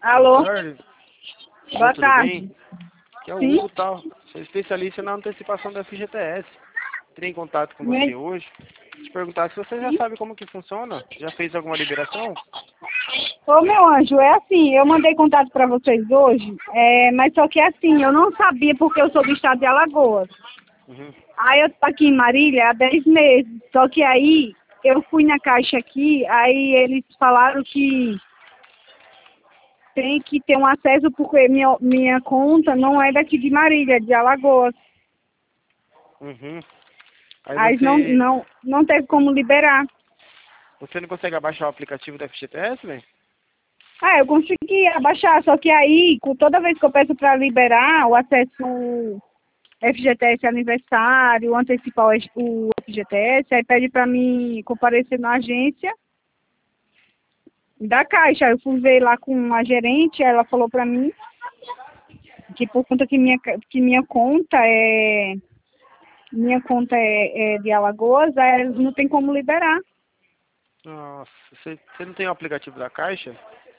Alô? Boa tarde. Boa Tudo tarde. bem? Aqui é o Sim? Hugo, tal. Sou especialista na antecipação da FGTS. Entrei em contato com Me- você hoje. Te perguntar se você já sabe como que funciona. Já fez alguma liberação? Ô, meu anjo, é assim, eu mandei contato pra vocês hoje, mas só que é assim, eu não sabia porque eu sou do estado de Alagoas. Uhum. Aí eu tô aqui em Marília há 10 meses, só que aí eu fui na caixa aqui, aí eles falaram que tem que ter um acesso porque minha conta não é daqui de Marília, é de Alagoas. Uhum. Aí Aí não teve como liberar. você não consegue abaixar o aplicativo da FGTS, velho? Ah, eu consegui abaixar, só que aí, toda vez que eu peço para liberar o acesso FGTS aniversário, antecipar o FGTS, aí pede para mim comparecer na agência da Caixa. Aí eu fui ver lá com a gerente, ela falou para mim que por conta que minha conta é de Alagoas, aí não tem como liberar. Nossa, você não tem o aplicativo da Caixa?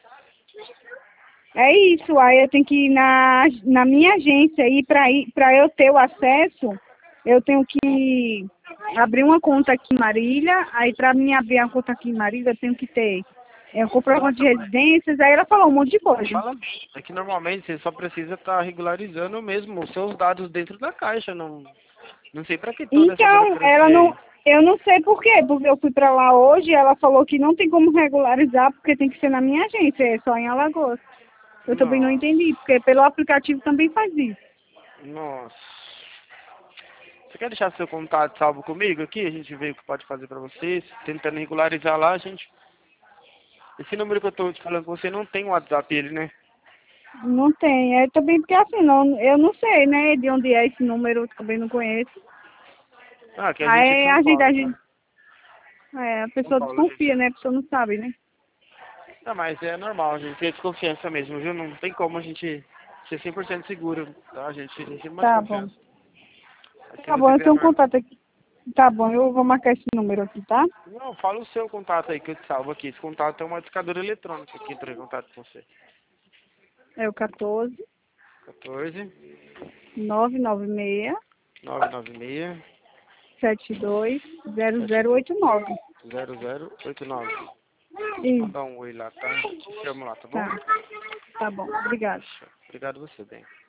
É isso, aí eu tenho que ir na minha agência e para eu ter o acesso, eu tenho que abrir uma conta aqui em Marília, aí para mim abrir a conta aqui em Marília eu tenho que ter comprovante de Nossa, mas residências, aí ela falou um monte de coisa. fala. É que normalmente você só precisa estar regularizando mesmo os seus dados dentro da Caixa. Não sei pra que toda essa Então, burocracia aí. eu não sei por quê, porque eu fui para lá hoje e ela falou que não tem como regularizar porque tem que ser na minha agência, é só em Alagoas. Eu também não Nossa, entendi, porque pelo aplicativo também faz isso. nossa. Você quer deixar seu contato salvo comigo aqui? A gente vê o que pode fazer pra vocês. Tentando regularizar lá, a gente... Esse número que eu tô te falando com você não tem o WhatsApp ele, né? Não tem. É também porque assim, eu não sei, né, de onde é esse número, eu também não conheço. Ah, que a gente é de Aí São a Paulo, tá? gente, a São pessoa Paulo, a gente. desconfia, né? A pessoa não sabe, né? Não, mas é normal, a gente tem desconfiança mesmo, viu? Não tem como a gente ser 100% seguro, tá? A gente tem uma Tá bom. desconfiança. Aí se Tá bom, você eu vê a tenho um norma... contato aqui. Tá bom, eu vou marcar esse número aqui, tá? Não, fala o seu contato aí que eu te salvo aqui. Esse contato é uma discadora eletrônica que entrou em contato com você. É o 14 14 996 996 72 72 0089. 0089. Isso, Manda um oi lá, tá? Te chamo lá, tá bom? tá. Tá bom, obrigada. Obrigado você, bem.